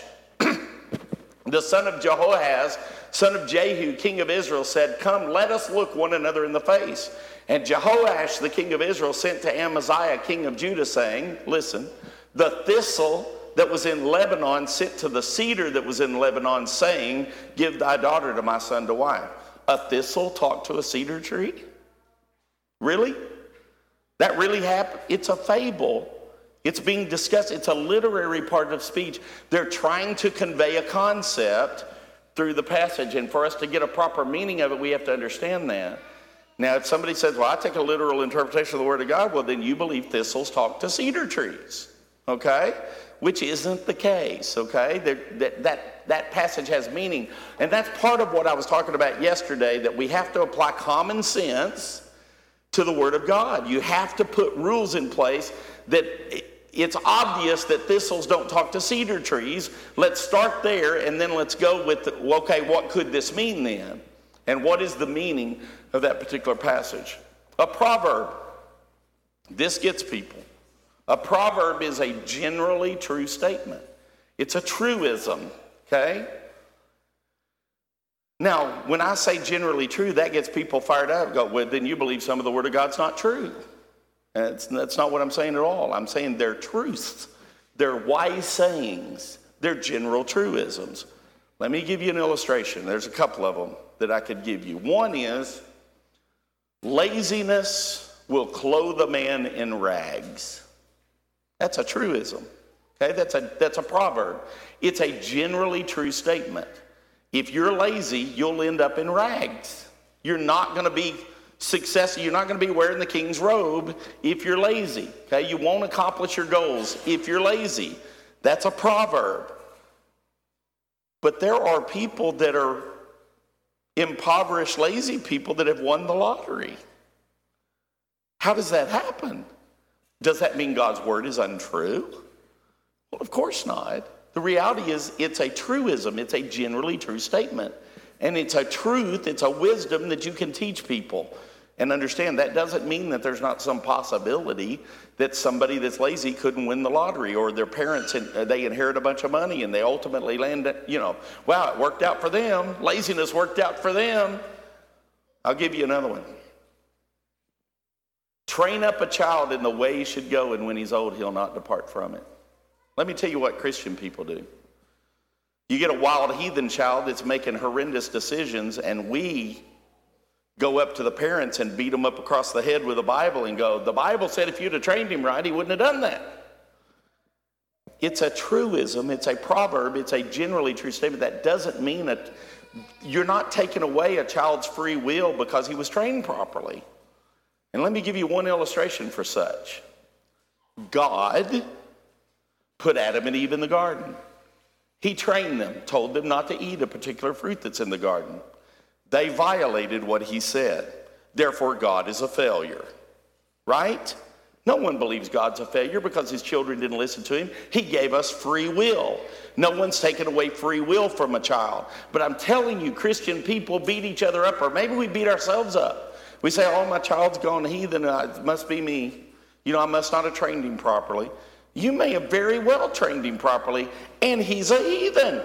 the son of Jehoahaz, son of Jehu, king of Israel, said, come, let us look one another in the face. And Jehoash, the king of Israel, sent to Amaziah, king of Judah, saying, listen, the thistle that was in Lebanon sent to the cedar that was in Lebanon, saying, give thy daughter to my son to wife. A thistle talked to a cedar tree? Really? That really happened? It's a fable. It's being discussed. It's a literary part of speech. They're trying to convey a concept through the passage. And for us to get a proper meaning of it, we have to understand that. Now, if somebody says, well, I take a literal interpretation of the Word of God, well, then you believe thistles talk to cedar trees, okay? Which isn't the case, okay? That, that, that passage has meaning. And that's part of what I was talking about yesterday, that we have to apply common sense to the Word of God. You have to put rules in place that it's obvious that thistles don't talk to cedar trees. Let's start there, and then let's go with, the, well, okay, what could this mean then? And what is the meaning of that particular passage? A proverb. This gets people. A proverb is a generally true statement. It's a truism, okay? Now, when I say generally true, that gets people fired up. Go, well, then you believe some of the Word of God's not true. That's, that's not what I'm saying at all. I'm saying they're truths. They're wise sayings. They're general truisms. Let me give you an illustration. There's a couple of them that I could give you. One is laziness will clothe a man in rags. That's a truism. Okay, that's a that's a proverb. It's a generally true statement. If you're lazy, you'll end up in rags. You're not going to be successful. You're not going to be wearing the king's robe if you're lazy. Okay, you won't accomplish your goals if you're lazy. That's a proverb. But there are people that are impoverished, lazy people that have won the lottery. How does that happen? Does that mean God's word is untrue? Well, of course not. The reality is it's a truism. It's a generally true statement. And it's a truth, it's a wisdom that you can teach people. And understand, that doesn't mean that there's not some possibility that somebody that's lazy couldn't win the lottery, or their parents, they inherit a bunch of money and they ultimately land, you know, wow, it worked out for them. Laziness worked out for them. I'll give you another one. Train up a child in the way he should go, and when he's old, he'll not depart from it. Let me tell you what Christian people do. You get a wild heathen child that's making horrendous decisions, and we go up to the parents and beat them up across the head with the Bible and go, the Bible said if you'd have trained him right, he wouldn't have done that. It's a truism, it's a proverb, it's a generally true statement. That doesn't mean that you're not taking away a child's free will because he was trained properly. And let me give you one illustration for such. God put Adam and Eve in the garden. He trained them, told them not to eat a particular fruit that's in the garden. They violated what he said. Therefore, God is a failure. Right? No one believes God's a failure because his children didn't listen to him. He gave us free will. No one's taken away free will from a child. But I'm telling you, Christian people beat each other up, or maybe we beat ourselves up. We say, oh, my child's gone heathen. It must be me. You know, I must not have trained him properly. You may have very well trained him properly, and he's a heathen.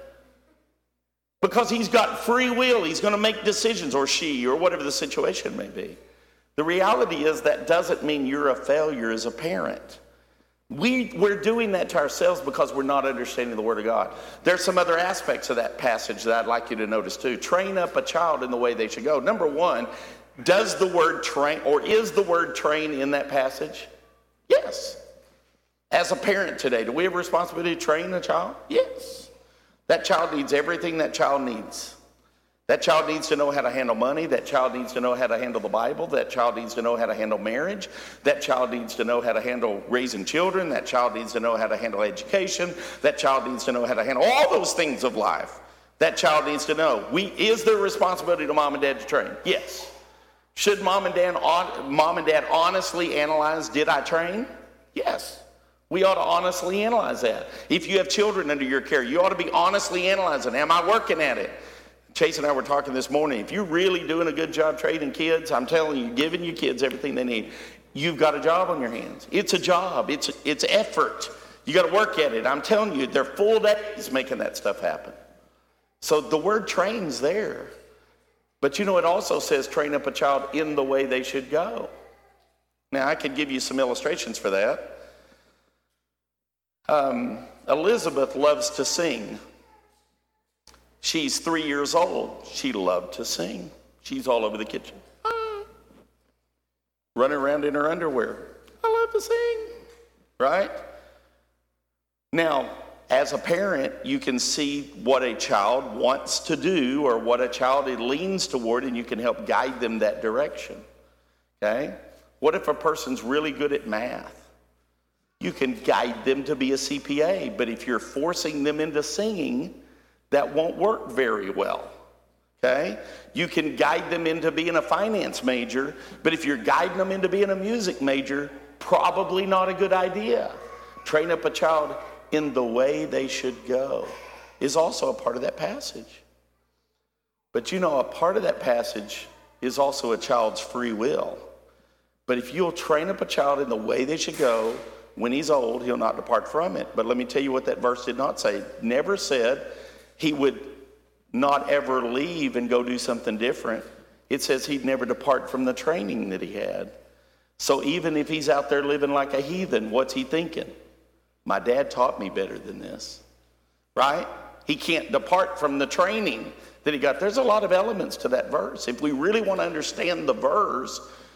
Because he's got free will. He's going to make decisions, or she, or whatever the situation may be. The reality is that doesn't mean you're a failure as a parent. We, we're doing that to ourselves because we're not understanding the Word of God. There's some other aspects of that passage that I'd like you to notice too. Train up a child in the way they should go. Number one, does the word train, or is the word train in that passage? Yes. As a parent today, do we have a responsibility to train a child? Yes. That child needs everything that child needs. That child needs to know how to handle money. That child needs to know how to handle the Bible. That child needs to know how to handle marriage. That child needs to know how to handle raising children. That child needs to know how to handle education. That child needs to know how to handle all those things of life. That child needs to know. We, is there a responsibility to mom and dad to train? Yes. Should mom and dad, mom and dad honestly analyze, did I train? Yes. We ought to honestly analyze that. If you have children under your care, you ought to be honestly analyzing, am I working at it? Chase and I were talking this morning. If you're really doing a good job training kids, I'm telling you, giving your kids everything they need, you've got a job on your hands. It's a job. It's it's effort. You got to work at it. I'm telling you, they're full days making that stuff happen. So the word train's there. But you know, it also says train up a child in the way they should go. Now, I could give you some illustrations for that. Um, Elizabeth loves to sing. She's three years old. She loved to sing. She's all over the kitchen. Ah. Running around in her underwear. I love to sing. Right? Now, as a parent, you can see what a child wants to do or what a child leans toward, and you can help guide them that direction. Okay? What if a person's really good at math? You can guide them to be a C P A, but if you're forcing them into singing, that won't work very well, okay? You can guide them into being a finance major, but if you're guiding them into being a music major, probably not a good idea. Train up a child in the way they should go is also a part of that passage. But you know, a part of that passage is also a child's free will. But if you'll train up a child in the way they should go, when he's old, he'll not depart from it. But let me tell you what that verse did not say. It never said he would not ever leave and go do something different. It says he'd never depart from the training that he had. So even if he's out there living like a heathen, what's he thinking? My dad taught me better than this, right? He can't depart from the training that he got. There's a lot of elements to that verse. If we really want to understand the verse,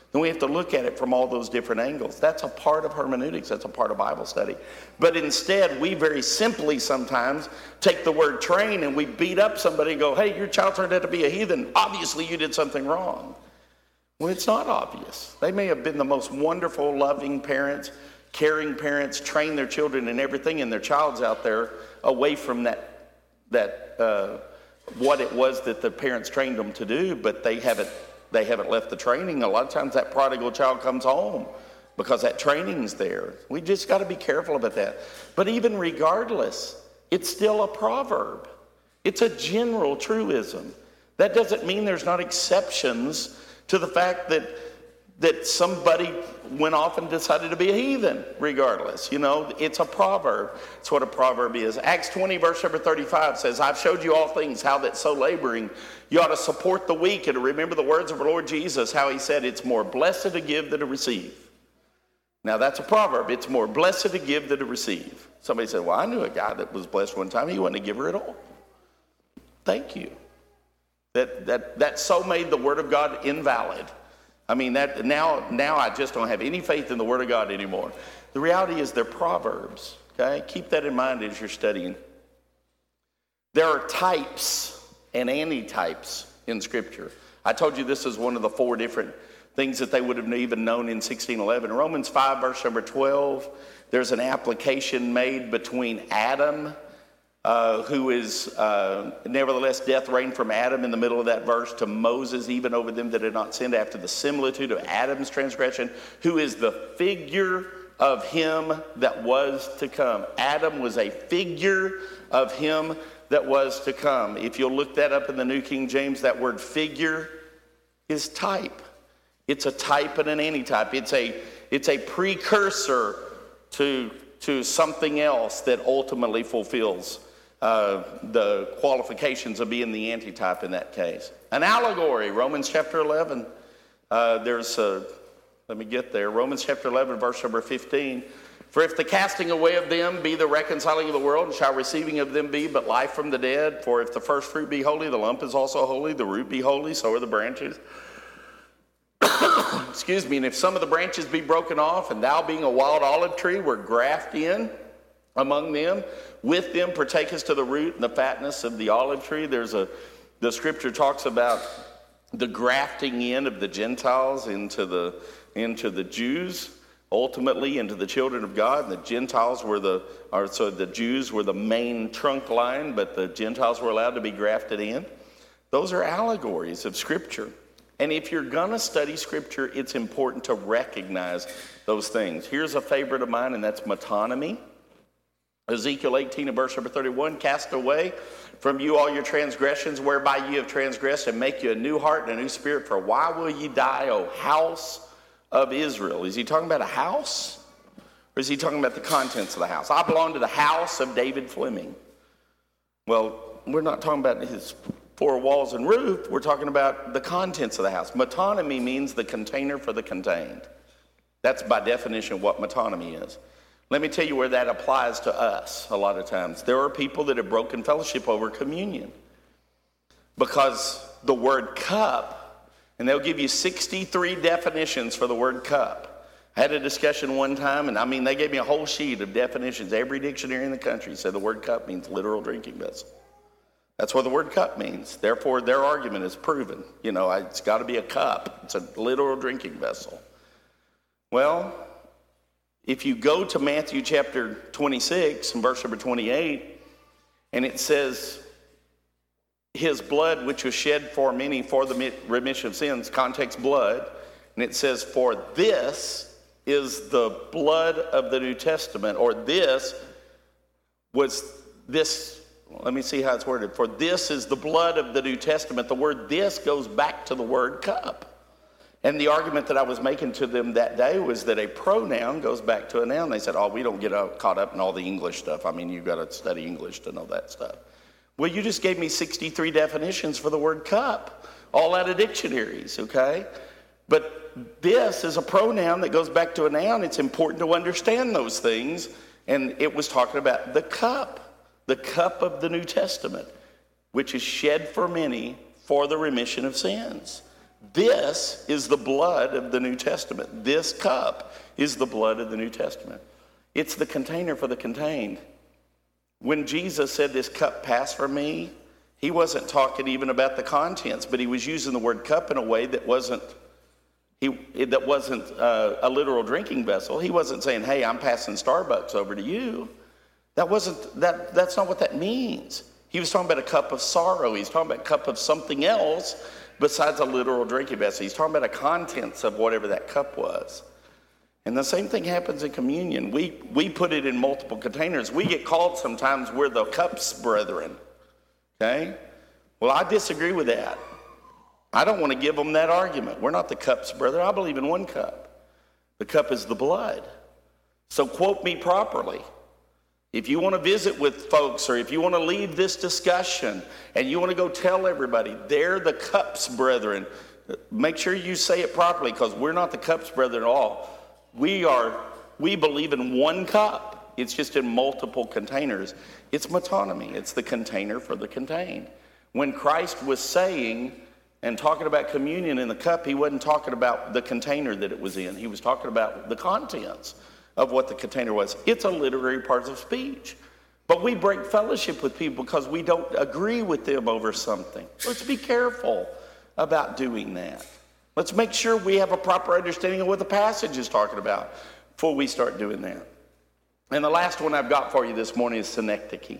then we have to look at it from all those different angles. That's a part of hermeneutics. That's a part of Bible study. But instead, we very simply sometimes take the word train and we beat up somebody and go, hey, your child turned out to be a heathen. Obviously, you did something wrong. Well, it's not obvious. They may have been the most wonderful, loving parents, caring parents, train their children and everything, and their child's out there away from that, that uh, what it was that the parents trained them to do, but they haven't, they haven't left the training. A lot of times that prodigal child comes home because that training's there. We just got to be careful about that. But even regardless, it's still a proverb. It's a general truism. That doesn't mean there's not exceptions to the fact that that somebody went off and decided to be a heathen regardless. You know, it's a proverb. It's what a proverb is. Acts twenty, verse number thirty-five says, I've showed you all things, how that so laboring, you ought to support the weak and to remember the words of our Lord Jesus, how he said, it's more blessed to give than to receive. Now that's a proverb. It's more blessed to give than to receive. Somebody said, well, I knew a guy that was blessed one time. He wasn't a giver at all. Thank you. That, that, that so made the word of God invalid. I mean, that now, now I just don't have any faith in the word of God anymore. The reality is they're proverbs, okay? Keep that in mind as you're studying. There are types and antitypes in Scripture. I told you this is one of the four different things that they would have even known in sixteen eleven. Romans five, verse number twelve, there's an application made between Adam, Uh, who is, uh, nevertheless, death reigned from Adam in the middle of that verse to Moses, even over them that had not sinned, after the similitude of Adam's transgression, who is the figure of him that was to come. Adam was a figure of him that was to come. If you'll look that up in the New King James, that word figure is type. It's a type and an antitype. It's a, it's a precursor to, to something else that ultimately fulfills Uh, the qualifications of being the antitype in that case. An allegory, Romans chapter eleven. Uh, there's a, let me get there. Romans chapter eleven, verse number fifteen. For if the casting away of them be the reconciling of the world, shall receiving of them be but life from the dead? For if the first fruit be holy, the lump is also holy, the root be holy, so are the branches. Excuse me, and if some of the branches be broken off, and thou being a wild olive tree were grafted in among them, with them partakest to the root and the fatness of the olive tree. There's a, the scripture talks about the grafting in of the Gentiles into the, into the Jews, ultimately into the children of God. And the Gentiles were the, or so the Jews were the main trunk line, but the Gentiles were allowed to be grafted in. Those are allegories of scripture. And if you're gonna study scripture, it's important to recognize those things. Here's a favorite of mine, and that's metonymy. Ezekiel eighteen and verse number thirty-one, cast away from you all your transgressions whereby you have transgressed, and make you a new heart and a new spirit. For why will ye die, O house of Israel? Is he talking about a house? Or is he talking about the contents of the house? I belong to the house of David Fleming. Well, we're not talking about his four walls and roof. We're talking about the contents of the house. Metonymy means the container for the contained. That's by definition what metonymy is. Let me tell you where that applies to us a lot of times. There are people that have broken fellowship over communion because the word cup, and they'll give you sixty-three definitions for the word cup. I had a discussion one time, and I mean, they gave me a whole sheet of definitions. Every dictionary in the country said the word cup means literal drinking vessel. That's what the word cup means. Therefore, their argument is proven. You know, it's got to be a cup. It's a literal drinking vessel. Well, if you go to Matthew chapter twenty-six and verse number twenty-eight, and it says, his blood which was shed for many for the remission of sins, context blood, and it says, for this is the blood of the New Testament, or this was this, let me see how it's worded, for this is the blood of the New Testament. The word this goes back to the word cup. And the argument that I was making to them that day was that a pronoun goes back to a noun. They said, oh, we don't get caught up in all the English stuff. I mean, you've got to study English to know that stuff. Well, you just gave me sixty-three definitions for the word cup, all out of dictionaries, okay? But this is a pronoun that goes back to a noun. It's important to understand those things. And it was talking about the cup, the cup of the New Testament, which is shed for many for the remission of sins. This is the blood of the New Testament. This cup is the blood of the New Testament. It's the container for the contained. When Jesus said, this cup pass from me, he wasn't talking even about the contents, but he was using the word cup in a way that wasn't he that wasn't uh, a literal drinking vessel. He wasn't saying, hey, I'm passing Starbucks over to you. That wasn't that that's not what that means. He was talking about a cup of sorrow. He's talking about a cup of something else besides a literal drinking vessel. He's talking about the contents of whatever that cup was. And the same thing happens in communion. We we put it in multiple containers. We get called sometimes, we're the cups brethren. Okay? Well, I disagree with that. I don't want to give them that argument. We're not the cups brethren. I believe in one cup. The cup is the blood. So quote me properly. If you want to visit with folks, or if you want to leave this discussion and you want to go tell everybody, they're the cups brethren, make sure you say it properly, because we're not the cups brethren at all. We are, we believe in one cup. It's just in multiple containers. It's metonymy. It's the container for the contained. When Christ was saying and talking about communion in the cup, he wasn't talking about the container that it was in. He was talking about the contents of what the container was. It's a literary part of speech. But we break fellowship with people because we don't agree with them over something. Let's be careful about doing that. Let's make sure we have a proper understanding of what the passage is talking about before we start doing that. And the last one I've got for you this morning is synecdoche.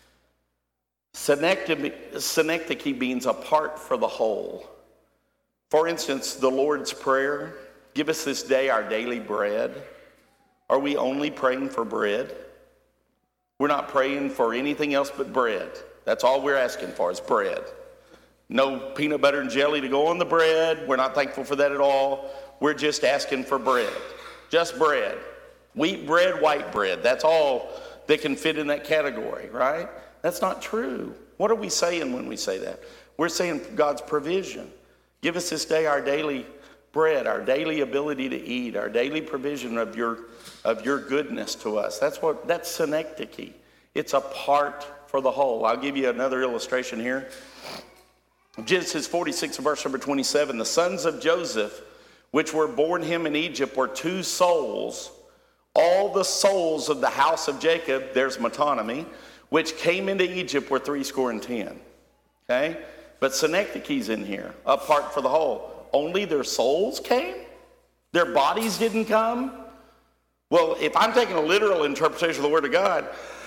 Synecdoche means a part for the whole. For instance, the Lord's Prayer, give us this day our daily bread. Are we only praying for bread? We're not praying for anything else but bread. That's all we're asking for is bread. No peanut butter and jelly to go on the bread. We're not thankful for that at all. We're just asking for bread. Just bread. Wheat bread, white bread. That's all that can fit in that category, right? That's not true. What are we saying when we say that? We're saying God's provision. Give us this day our daily bread, our daily ability to eat, our daily provision of your of your goodness to us. That's what that's synecdoche. It's a part for the whole. I'll give you another illustration here. Genesis forty-six, verse number twenty-seven. The sons of Joseph, which were born him in Egypt, were two souls. All the souls of the house of Jacob, there's metonymy, which came into Egypt were three score and ten. Okay? But synecdoche's in here, a part for the whole. Only their souls came? Their bodies didn't come? Well, if I'm taking a literal interpretation of the Word of God,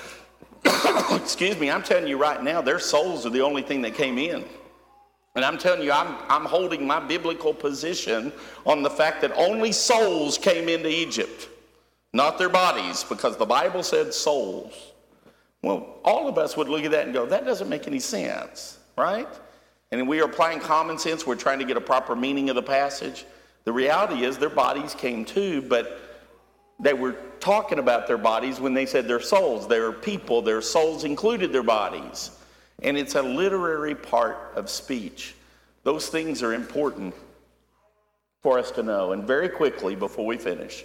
excuse me, I'm telling you right now, their souls are the only thing that came in. And I'm telling you, I'm, I'm holding my biblical position on the fact that only souls came into Egypt, not their bodies, because the Bible said souls. Well, all of us would look at that and go, that doesn't make any sense, right? And we are applying common sense. We're trying to get a proper meaning of the passage. The reality is their bodies came too, but they were talking about their bodies when they said their souls. They were people. Their souls included their bodies. And it's a literary part of speech. Those things are important for us to know. And very quickly, before we finish,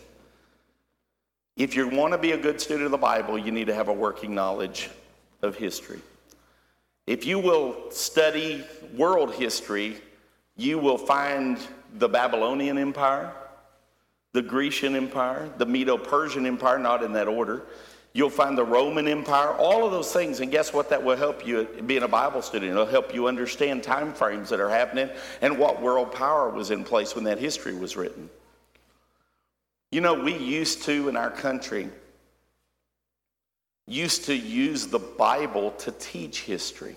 if you want to be a good student of the Bible, you need to have a working knowledge of history. If you will study world history, you will find the Babylonian Empire, the Grecian Empire, the Medo-Persian Empire, not in that order. You'll find the Roman Empire, all of those things. And guess what? That will help you being a Bible student. It'll help you understand time frames that are happening and what world power was in place when that history was written. You know, we used to, in our country, used to use the Bible to teach history.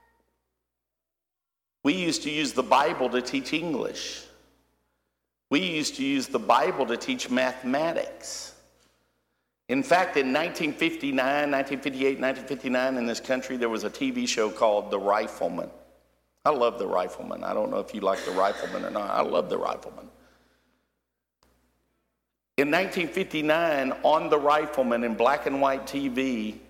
We used to use the Bible to teach English. We used to use the Bible to teach mathematics. In fact, in nineteen fifty-nine, nineteen fifty-eight, nineteen fifty-nine, in this country, there was a T V show called The Rifleman. I love The Rifleman. I don't know if you like The Rifleman or not. I love The Rifleman. In nineteen fifty-nine, on The Rifleman in black and white T V,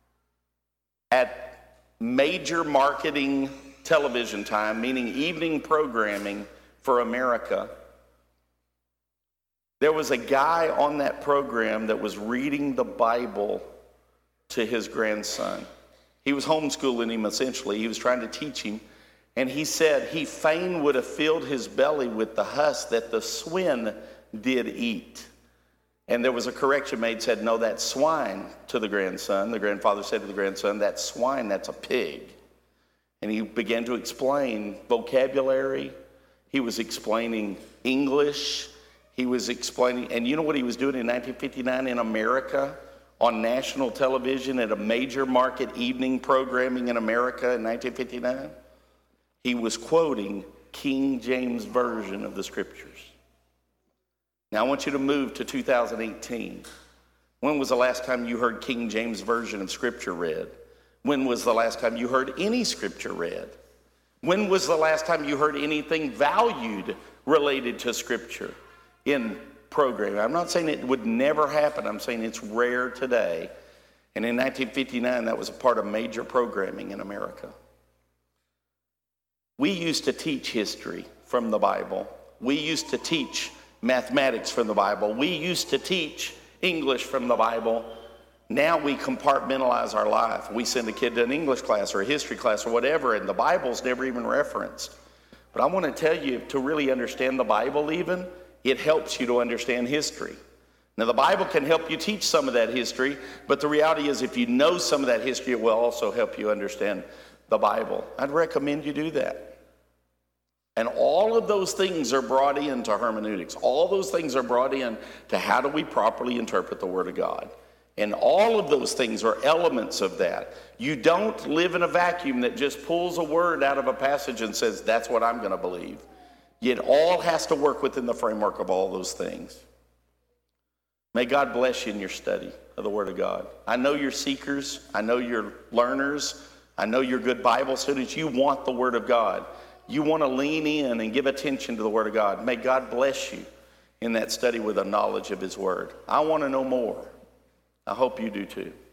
at major marketing television time, meaning evening programming for America, there was a guy on that program that was reading the Bible to his grandson. He was homeschooling him, essentially. He was trying to teach him And he said, he fain would have filled his belly with the husk that the swine did eat. And there was a correction made, said, no, that's swine to the grandson. The grandfather said to the grandson, that's swine, that's a pig. And he began to explain vocabulary. He was explaining English. He was explaining, and you know what he was doing in nineteen fifty-nine in America on national television at a major market evening programming in America in nineteen fifty-nine? He was quoting King James Version of the scriptures. Now I want you to move to two thousand eighteen. When was the last time you heard King James Version of scripture read? When was the last time you heard any scripture read? When was the last time you heard anything valued related to scripture in programming? I'm not saying it would never happen. I'm saying it's rare today. And in nineteen fifty-nine, that was a part of major programming in America. We used to teach history from the Bible. We used to teach mathematics from the Bible. We used to teach English from the Bible. Now we compartmentalize our life. We send a kid to an English class or a history class or whatever, and the Bible's never even referenced. But I want to tell you, to really understand the Bible even, it helps you to understand history. Now the Bible can help you teach some of that history, but the reality is if you know some of that history, it will also help you understand the Bible. I'd recommend you do that. And all of those things are brought into hermeneutics. All those things are brought in to how do we properly interpret the Word of God. And all of those things are elements of that. You don't live in a vacuum that just pulls a word out of a passage and says, that's what I'm going to believe. It all has to work within the framework of all those things. May God bless you in your study of the Word of God. I know you're seekers. I know you're learners. I know you're good Bible students. You want the Word of God. You want to lean in and give attention to the Word of God. May God bless you in that study with a knowledge of His Word. I want to know more. I hope you do too.